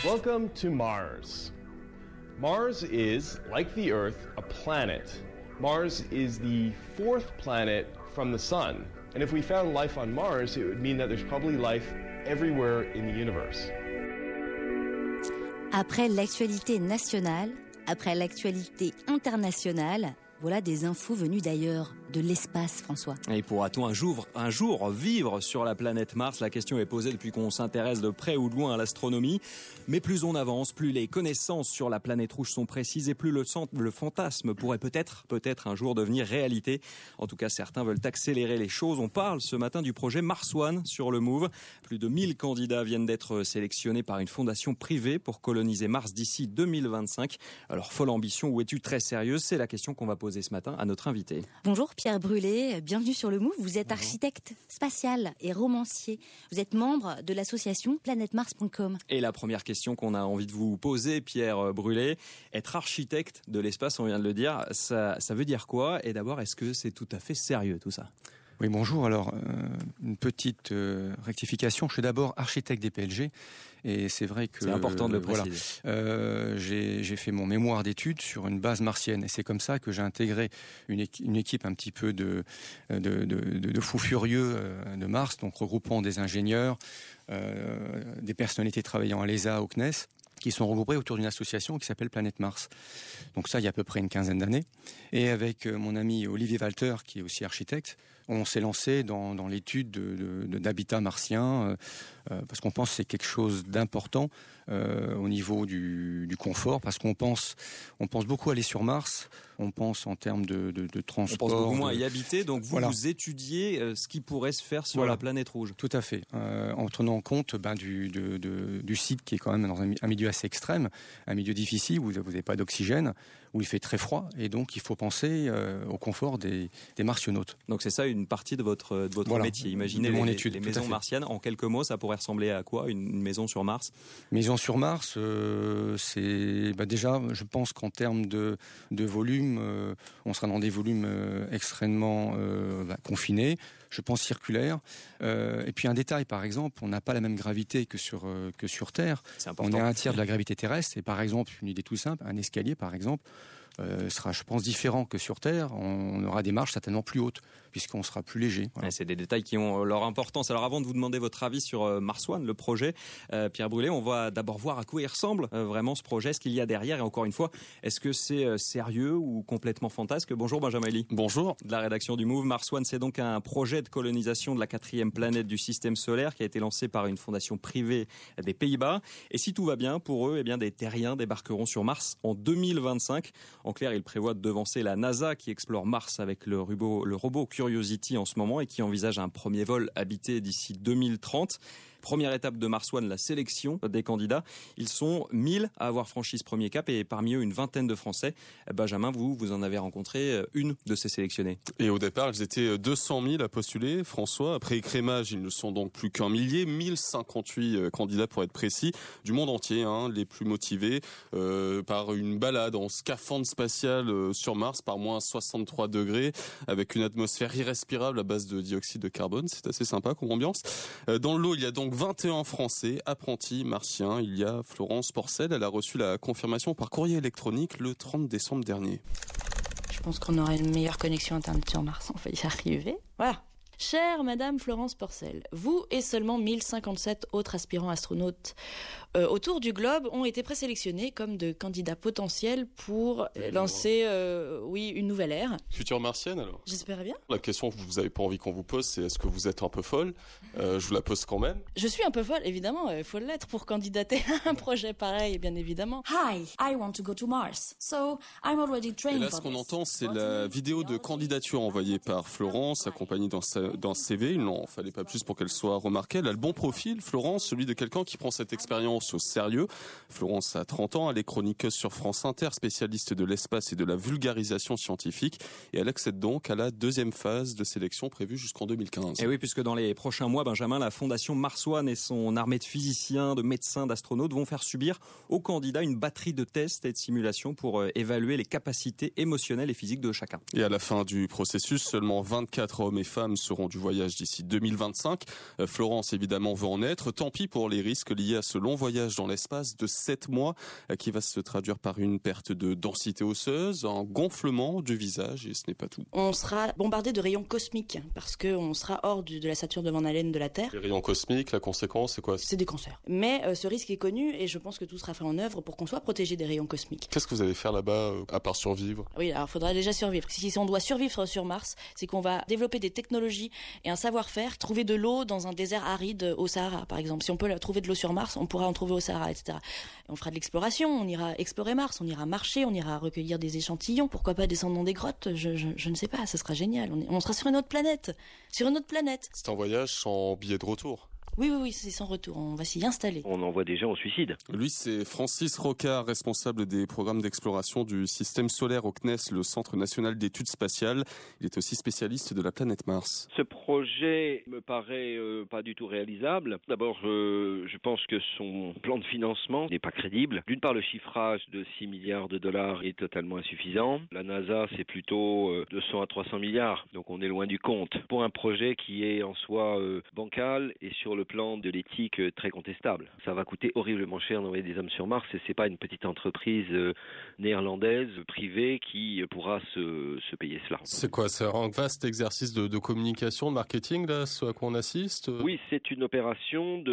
Welcome to Mars. Mars is, like the Earth, a planet. Mars is the fourth planet from the Sun. And if we found life on Mars, it would mean that there's probably life everywhere in the universe. Après l'actualité nationale, après l'actualité internationale, voilà des infos venues d'ailleurs, de l'espace, François. Et pourra-t-on un jour vivre sur la planète Mars? La question est posée depuis qu'on s'intéresse de près ou de loin à l'astronomie. Mais plus on avance, plus les connaissances sur la planète rouge sont précises et plus le fantasme pourrait peut-être un jour devenir réalité. En tout cas, certains veulent accélérer les choses. On parle ce matin du projet Mars One sur le Move. Plus de 1000 candidats viennent d'être sélectionnés par une fondation privée pour coloniser Mars d'ici 2025. Alors, folle ambition ou étude très sérieuse? C'est la question qu'on va poser ce matin à notre invité. Bonjour Pierre Brûlé, bienvenue sur le Move. Vous êtes architecte spatial et romancier. Vous êtes membre de l'association planetmars.com. Et la première question qu'on a envie de vous poser, Pierre Brûlé, être architecte de l'espace, on vient de le dire, ça veut dire quoi? Et d'abord, est-ce que c'est tout à fait sérieux tout ça? Oui, bonjour. Alors, une petite rectification. Je suis d'abord architecte des PLG et c'est vrai que... C'est important de le préciser. Voilà, j'ai fait mon mémoire d'études sur une base martienne et c'est comme ça que j'ai intégré une équipe un petit peu de fous furieux de Mars, donc regroupant des ingénieurs, des personnalités travaillant à l'ESA, au CNES, qui sont regroupés autour d'une association qui s'appelle Planète Mars. Donc ça, il y a à peu près une quinzaine d'années. Et avec mon ami Olivier Walter, qui est aussi architecte, on s'est lancé dans l'étude d'habitat martien, parce qu'on pense que c'est quelque chose d'important au niveau du confort, parce qu'on pense beaucoup aller sur Mars, on pense en termes de transport. On pense beaucoup moins à y habiter, donc vous étudiez ce qui pourrait se faire sur la planète rouge. Tout à fait, en tenant compte du site qui est quand même dans un milieu assez extrême, un milieu difficile où vous n'avez pas d'oxygène, où il fait très froid, et donc il faut penser au confort des martionautes. Donc c'est ça une partie de votre métier. Imaginez les maisons martiennes. En quelques mots, ça pourrait ressembler à quoi une maison sur Mars? Maison sur Mars, c'est déjà, je pense qu'en termes de volume, on sera dans des volumes extrêmement confinés, je pense circulaires. Et puis un détail, par exemple, on n'a pas la même gravité que sur Terre. C'est important. On est à un tiers de la gravité terrestre. Et par exemple, une idée tout simple, un escalier, par exemple, sera, je pense, différent que sur Terre. On aura des marches certainement plus hautes, puisqu'on sera plus léger. Voilà. Ouais, c'est des détails qui ont leur importance. Alors avant de vous demander votre avis sur Mars One, le projet, Pierre Brûlé, on va d'abord voir à quoi il ressemble vraiment ce projet, ce qu'il y a derrière. Et encore une fois, est-ce que c'est sérieux ou complètement fantasque? Bonjour Benjamin Elie. Bonjour. De la rédaction du Move. Mars One, c'est donc un projet de colonisation de la 4e planète du système solaire qui a été lancé par une fondation privée des Pays-Bas. Et si tout va bien pour eux, des terriens débarqueront sur Mars en 2025. En clair, ils prévoient de devancer la NASA qui explore Mars avec le robot Curiosity en ce moment et qui envisage un premier vol habité d'ici 2030. Première étape de Mars One, la sélection des candidats. Ils sont 1000 à avoir franchi ce premier cap et parmi eux une vingtaine de Français. Benjamin, vous en avez rencontré une de ces sélectionnés. Et au départ, ils étaient 200 000 à postuler, François. Après écrémage, ils ne sont donc plus qu'un millier, 1058 candidats pour être précis, du monde entier, les plus motivés par une balade en scaphandre spatial sur Mars par moins 63 degrés avec une atmosphère irrespirable à base de dioxyde de carbone. C'est assez sympa comme ambiance. Dans l'eau, il y a donc 21 Français apprentis martiens. Il y a Florence Porcel, elle a reçu la confirmation par courrier électronique le 30 décembre dernier. Je pense qu'on aura une meilleure connexion internet sur Mars, on va y arriver. Voilà. Chère Madame Florence Porcel, vous et seulement 1057 autres aspirants astronautes autour du globe ont été présélectionnés comme de candidats potentiels pour lancer une nouvelle ère. Future martienne alors? J'espère bien. La question que vous n'avez pas envie qu'on vous pose, c'est est-ce que vous êtes un peu folle? Je vous la pose quand même. Je suis un peu folle, évidemment, il faut l'être pour candidater à un projet pareil, bien évidemment. Hi, I want to go to Mars, so I'm already trained. Et là, ce qu'on entend, c'est la vidéo de candidature envoyée par Florence, accompagnée dans ce CV. Il n'en fallait pas plus pour qu'elle soit remarquée. Elle a le bon profil, Florence, celui de quelqu'un qui prend cette expérience au sérieux. Florence a 30 ans, elle est chroniqueuse sur France Inter, spécialiste de l'espace et de la vulgarisation scientifique. Et elle accède donc à la deuxième phase de sélection prévue jusqu'en 2015. Et oui, puisque dans les prochains mois, Benjamin, la fondation Mars One et son armée de physiciens, de médecins, d'astronautes vont faire subir aux candidats une batterie de tests et de simulations pour évaluer les capacités émotionnelles et physiques de chacun. Et à la fin du processus, seulement 24 hommes et femmes seront lanceront du voyage d'ici 2025. Florence, évidemment, veut en être. Tant pis pour les risques liés à ce long voyage dans l'espace de 7 mois qui va se traduire par une perte de densité osseuse, un gonflement du visage et ce n'est pas tout. On sera bombardé de rayons cosmiques parce qu'on sera hors de la Saturne de Van Allen de la Terre. Les rayons cosmiques, la conséquence, c'est quoi? C'est des cancers. Mais ce risque est connu et je pense que tout sera fait en œuvre pour qu'on soit protégé des rayons cosmiques. Qu'est-ce que vous allez faire là-bas à part survivre? Oui, alors il faudra déjà survivre. Si on doit survivre sur Mars, c'est qu'on va développer des technologies et un savoir-faire, trouver de l'eau dans un désert aride au Sahara, par exemple. Si on peut trouver de l'eau sur Mars, on pourra en trouver au Sahara, etc. Et on fera de l'exploration, on ira explorer Mars, on ira marcher, on ira recueillir des échantillons. Pourquoi pas descendre dans des grottes? Je ne sais pas, ça sera génial. On sera sur une autre planète. Sur une autre planète. C'est un voyage sans billet de retour. Oui, c'est sans retour. On va s'y installer. On envoie des gens au suicide. Lui, c'est Francis Rocard, responsable des programmes d'exploration du système solaire au CNES, le Centre national d'études spatiales. Il est aussi spécialiste de la planète Mars. Ce projet me paraît pas du tout réalisable. D'abord, je pense que son plan de financement n'est pas crédible. D'une part, le chiffrage de 6 milliards de dollars est totalement insuffisant. La NASA, c'est plutôt 200 à 300 milliards. Donc on est loin du compte. Pour un projet qui est en soi bancal et sur le plan de l'éthique très contestable. Ça va coûter horriblement cher d'envoyer des hommes sur Mars et c'est pas une petite entreprise néerlandaise privée qui pourra se payer cela. C'est quoi? C'est un vaste exercice de communication, de marketing, là, ce à quoi on assiste? Oui, c'est une opération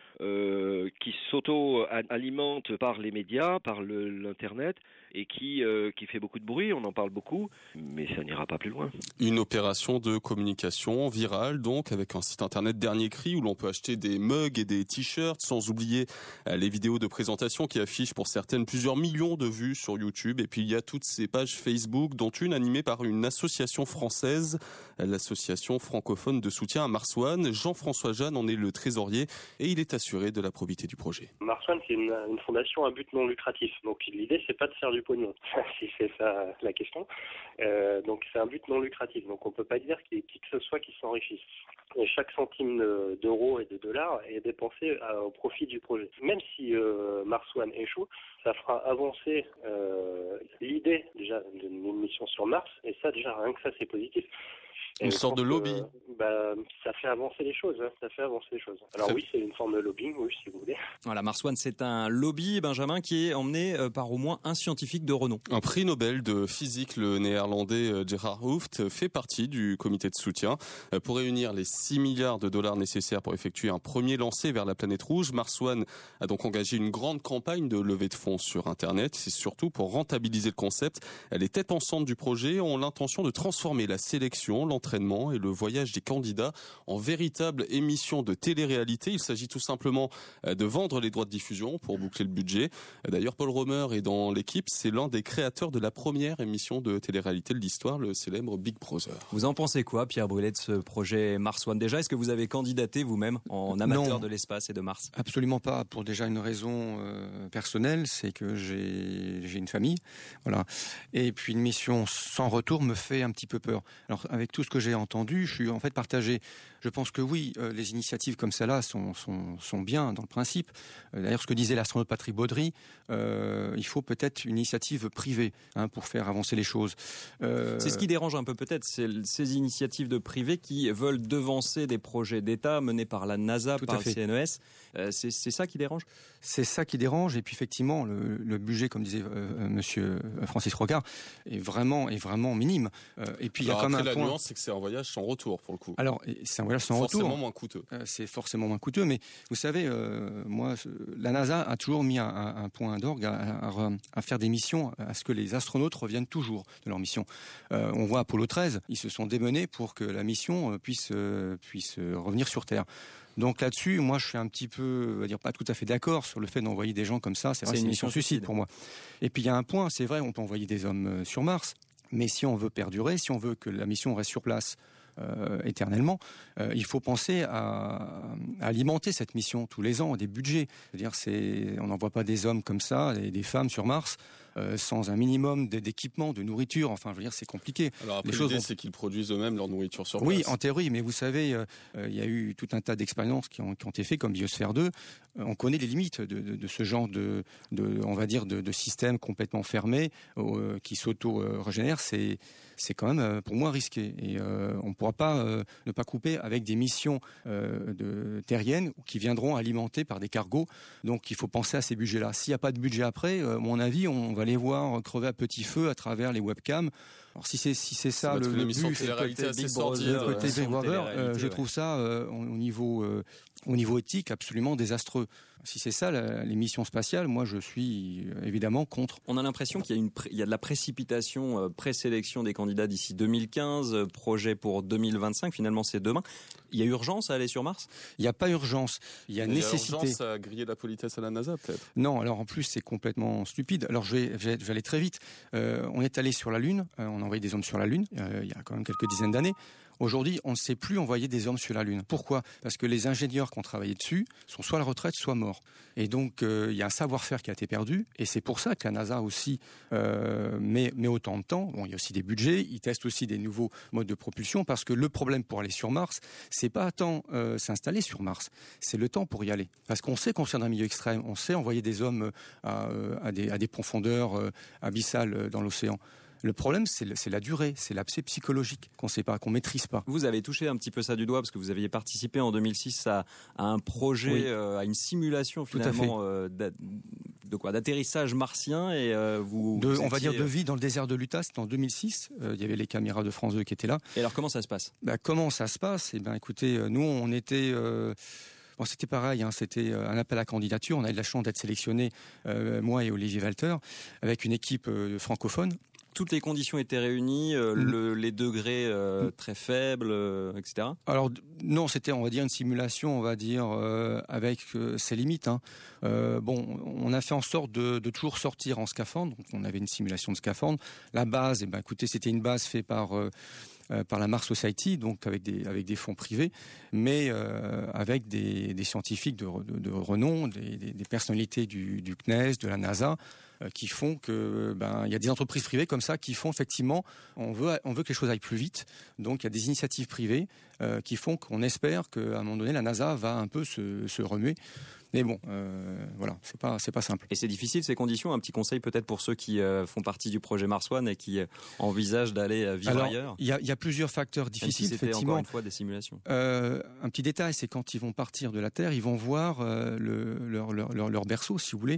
qui s'auto-alimente par les médias, par l'Internet, et qui fait beaucoup de bruit, on en parle beaucoup, mais ça n'ira pas plus loin. Une opération de communication virale, donc, avec un site internet dernier cri où l'on peut acheter des mugs et des t-shirts, sans oublier les vidéos de présentation qui affichent pour certaines plusieurs millions de vues sur YouTube. Et puis il y a toutes ces pages Facebook, dont une animée par une association française, l'association francophone de soutien à Mars One. Jean-François Jeanne en est le trésorier et il est assuré de la probité du projet. Mars One, c'est une fondation à but non lucratif. Donc l'idée, c'est pas de faire du pognon, si c'est ça la question. Donc c'est un but non lucratif. Donc on peut pas dire qui que ce soit qui s'enrichisse. Et chaque centime d'euro et de dollar est dépensé au profit du projet. Même si Mars One échoue, ça fera avancer l'idée déjà d'une mission sur Mars. Et ça, déjà, rien que ça, c'est positif. Une sorte de lobby. Ça fait avancer les choses. Alors oui, c'est une forme de lobbying, oui, si vous voulez. Voilà, Mars One, c'est un lobby, Benjamin, qui est emmené par au moins un scientifique de renom. Un prix Nobel de physique, le néerlandais Gerhard Hooft, fait partie du comité de soutien. Pour réunir les 6 milliards de dollars nécessaires pour effectuer un premier lancer vers la planète rouge, Mars One a donc engagé une grande campagne de levée de fonds sur Internet. C'est surtout pour rentabiliser le concept. Les têtes pensantes du projet ont l'intention de transformer la sélection, l'entraînement et le voyage des candidats en véritable émission de télé-réalité. Il s'agit tout simplement de vendre les droits de diffusion pour boucler le budget. D'ailleurs, Paul Romer est dans l'équipe. C'est l'un des créateurs de la première émission de télé-réalité de l'histoire, le célèbre Big Brother. Vous en pensez quoi, Pierre Brulet, de ce projet Mars One? Déjà, est-ce que vous avez candidaté vous-même en amateur de l'espace et de Mars? Absolument pas, pour déjà une raison personnelle, c'est que j'ai une famille, voilà. Et puis une mission sans retour me fait un petit peu peur. Alors avec tout ce que j'ai entendu, je suis en fait partagé. Je pense que oui, les initiatives comme celle-là sont bien dans le principe. D'ailleurs, ce que disait l'astronaute Patrick Baudry, il faut peut-être une initiative privée pour faire avancer les choses. C'est ce qui dérange un peu peut-être, c'est ces initiatives de privés qui veulent devancer des projets d'État menés par la NASA, par le CNES. C'est ça qui dérange? C'est ça qui dérange. Et puis effectivement, le budget, comme disait Monsieur Francis Rocard, est vraiment minime. Et puis il y a quand même la nuance, c'est que c'est un voyage sans retour pour le coup. Alors c'est un voyage sans retour. Forcément moins coûteux. C'est forcément moins coûteux, mais vous savez, moi, la NASA a toujours mis un point d'orgue à faire des missions, à ce que les astronautes reviennent toujours de leur mission. On voit Apollo 13, ils se sont démenés pour que la mission puisse revenir sur Terre. Donc là-dessus, moi, je suis un petit peu, on va dire, pas tout à fait d'accord sur le fait d'envoyer des gens comme ça. C'est vrai, c'est une mission suicide pour moi. Et puis il y a un point, c'est vrai, on peut envoyer des hommes sur Mars, mais si on veut perdurer, si on veut que la mission reste sur place éternellement, il faut penser à alimenter cette mission tous les ans, des budgets. C'est-à-dire, on n'envoie pas des hommes comme ça, des femmes sur Mars. sans un minimum d'équipement, de nourriture. Enfin, je veux dire, c'est compliqué. Alors après, l'idée, c'est qu'ils produisent eux-mêmes leur nourriture sur place. Oui, en théorie, mais vous savez, il y a eu tout un tas d'expériences qui ont été faites, comme Biosphère 2. On connaît les limites de ce genre on va dire, de système complètement fermé qui s'auto-régénère. C'est quand même, pour moi, risqué. Et on ne pourra pas ne pas couper avec des missions terriennes qui viendront alimenter par des cargos. Donc, il faut penser à ces budgets-là. S'il n'y a pas de budget après, à mon avis, on va les voir crever à petit feu à travers les webcams. Alors, si c'est ça le but, le côté Big Brother, je trouve ça au niveau éthique absolument désastreux. Si c'est ça les missions spatiales, moi je suis évidemment contre. On a l'impression qu'il y a de la précipitation, présélection des candidats d'ici 2015, projet pour 2025, finalement c'est demain. Il y a urgence à aller sur Mars ? Il n'y a pas urgence, il y a nécessité. Il y a urgence à griller la politesse à la NASA peut-être ? Non, alors en plus c'est complètement stupide. Alors je vais aller très vite. On est allé sur la Lune, on a envoyé des hommes sur la Lune, il y a quand même quelques dizaines d'années. Aujourd'hui, on ne sait plus envoyer des hommes sur la Lune. Pourquoi ? Parce que les ingénieurs qui ont travaillé dessus sont soit à la retraite, soit morts. Et donc, il y a un savoir-faire qui a été perdu. Et c'est pour ça que la NASA aussi met autant de temps. Bon, il y a aussi des budgets. Ils testent aussi des nouveaux modes de propulsion. Parce que le problème pour aller sur Mars, c'est pas tant s'installer sur Mars. C'est le temps pour y aller. Parce qu'on sait qu'on est dans un milieu extrême. On sait envoyer des hommes à des profondeurs abyssales dans l'océan. Le problème, c'est la durée, c'est l'aspect psychologique qu'on sait pas, qu'on maîtrise pas. Vous avez touché un petit peu ça du doigt parce que vous aviez participé en 2006 à un projet, oui. À une simulation finalement d'atterrissage martien et on va dire de vie dans le désert de l'Utah. C'était en 2006. Il y avait les caméras de France 2 qui étaient là. Et alors comment ça se passe ? Comment ça se passe ? Écoutez, nous on était Bon, c'était pareil, c'était un appel à candidature. On a eu la chance d'être sélectionnés, moi et Olivier Walter, avec une équipe francophone. Toutes les conditions étaient réunies, les degrés très faibles, etc. Alors non, c'était, on va dire, une simulation, on va dire, avec ses limites. On a fait en sorte de toujours sortir en scaphandre. Donc, on avait une simulation de scaphandre. La base, écoutez, c'était une base faite par la Mars Society, donc avec des fonds privés, mais avec des scientifiques de renom, des personnalités du CNES, de la NASA, qui font que il y a des entreprises privées comme ça qui font effectivement, on veut que les choses aillent plus vite, donc il y a des initiatives privées qui font qu'on espère qu'à un moment donné la NASA va un peu se remuer. Mais bon, voilà, c'est pas simple. Et c'est difficile ces conditions. Un petit conseil peut-être pour ceux qui font partie du projet Mars One et qui envisagent d'aller vivre ailleurs. Il y a plusieurs facteurs difficiles. Même si c'était encore une fois des simulations. Un petit détail, c'est quand ils vont partir de la Terre, ils vont voir leur berceau, si vous voulez,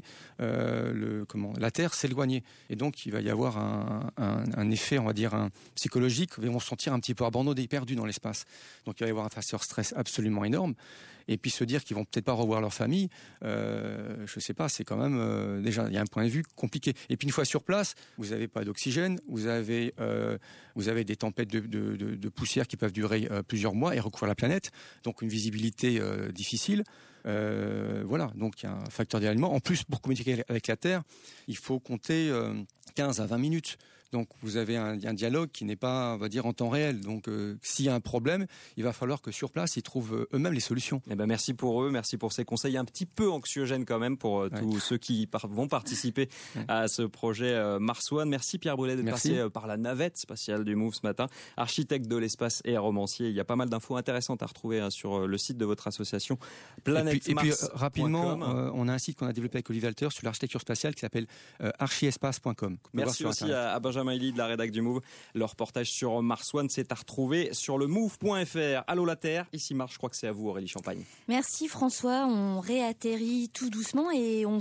la Terre s'éloigner. Et donc il va y avoir un effet, on va dire, psychologique. Ils vont se sentir un petit peu abandonnés, perdus dans l'espace. Donc il va y avoir un facteur stress absolument énorme. Et puis se dire qu'ils vont peut-être pas revoir leur famille, je sais pas, c'est quand même déjà il y a un point de vue compliqué. Et puis une fois sur place, vous n'avez pas d'oxygène, vous avez des tempêtes de poussière qui peuvent durer plusieurs mois et recouvrir la planète, donc une visibilité difficile. Voilà, donc il y a un facteur d'éloignement. En plus, pour communiquer avec la Terre, il faut compter 15 à 20 minutes. Donc vous avez un dialogue qui n'est pas, on va dire, en temps réel. Donc s'il y a un problème, il va falloir que sur place, ils trouvent eux-mêmes les solutions. Merci pour eux, merci pour ces conseils un petit peu anxiogènes quand même pour tous ceux qui vont participer à ce projet Mars One. Merci Pierre Brullet d'être passé par la navette spatiale du MOVE ce matin. Architecte de l'espace et romancier. Il y a pas mal d'infos intéressantes à retrouver sur le site de votre association Planète Mars. Et puis rapidement, on a un site qu'on a développé avec Olivier Walter sur l'architecture spatiale qui s'appelle archiespace.com. Merci aussi à Benjamin Elie de la rédac du MOVE. Le reportage sur Mars One, c'est à retrouver sur le move.fr. Allô la Terre, ici Mars, je crois que c'est à vous Aurélie Champagne. Merci François, on réatterrit tout doucement et on